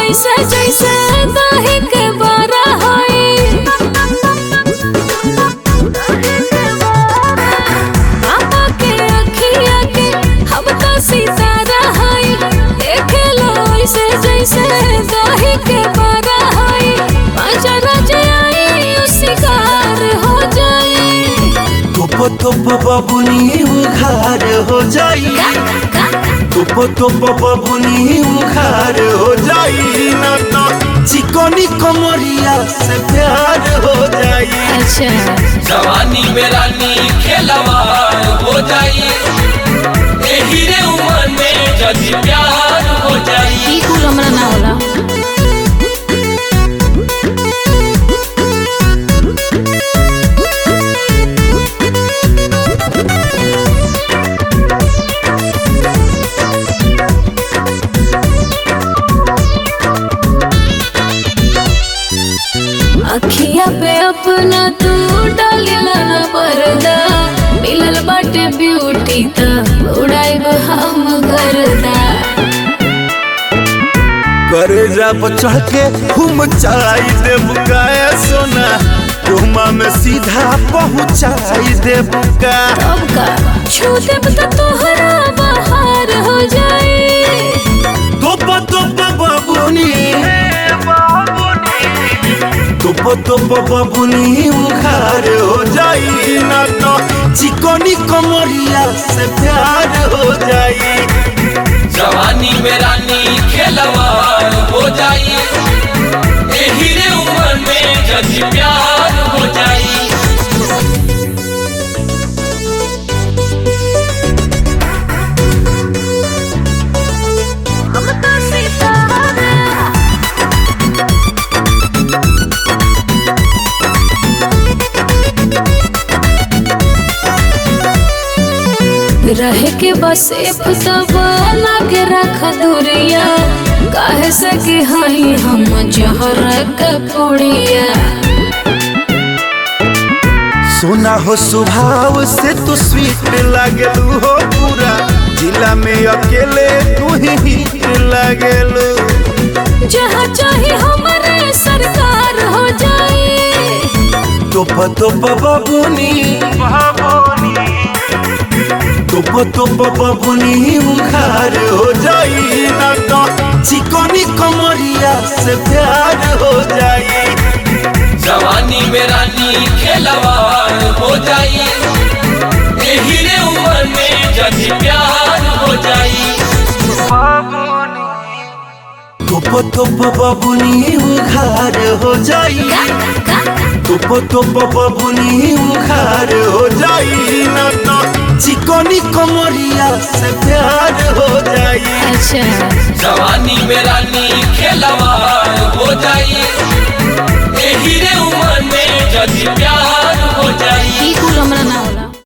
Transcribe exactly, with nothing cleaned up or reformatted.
ऐसे जैसे दही के बारा होई। पापा के अखिया के हम तो सितारा होई। देखे लो ऐसे जैसे दही के बारा होई। बाजार जाई शिकार हो जाई। तोप तोप बबुनी उघार हो जाई। तोप तोप बबुनी उघार हो जाई। ना तो चिकनी कमरिया से प्यार हो जाई। अच्छा जवानी में रानी खेलवार हो जाई। एही रे उमर में जदी प्यार हो जाई। ई कुल हमरा ना होला। अखिया पे अपना तू डालिला ना पर्दा। मिलल बाटे ब्यूटी त उड़ाइब हम गर्दा। करेजा पर चढ़ के घूम चाई देव का सोना। कोमा में सीधा पहुँचाई देव का। तब का छू देब त तोहरा बाहर हो जाए। तोप तोप बबुनी तोप तोप बबुनी उघार हो जाई। ना तो चिकनी कमरिया से प्यार हो जाई। जवानी में रानी खेलवार हो जाई। एही रे उमर में जदी प्यार हो जाई। हम तो सितारा रह के बस तब लागे रख दूरिया। काहे से कि हई हम जहर के पुड़िया। सोना हो स्वभाव से तू स्वीट लागलू हो। पूरा जिला में अकेले तू ही हिट लागलू। जहाँ चाहे हमारे सरकार हो जाए। तोप तोप बबुनी तोप तोप बबुनी उघार हो जाई। ना तो चिकनी कमरिया से प्यार हो जाई। जवानी में रानी खेलवार हो जाई। एही रे उमर में जदी प्यार हो जाई। तोप तोप बबुनी उघार हो जाई। तोप तोप बबुनी उघार हो जाई। ना तो चिकनी कमरिया से प्यार हो जाई। अच्छा जवानी में रानी खेलवार हो जाई। एही रे उमर में जदी प्यार हो जाई। ई कुल हमरा ना होला।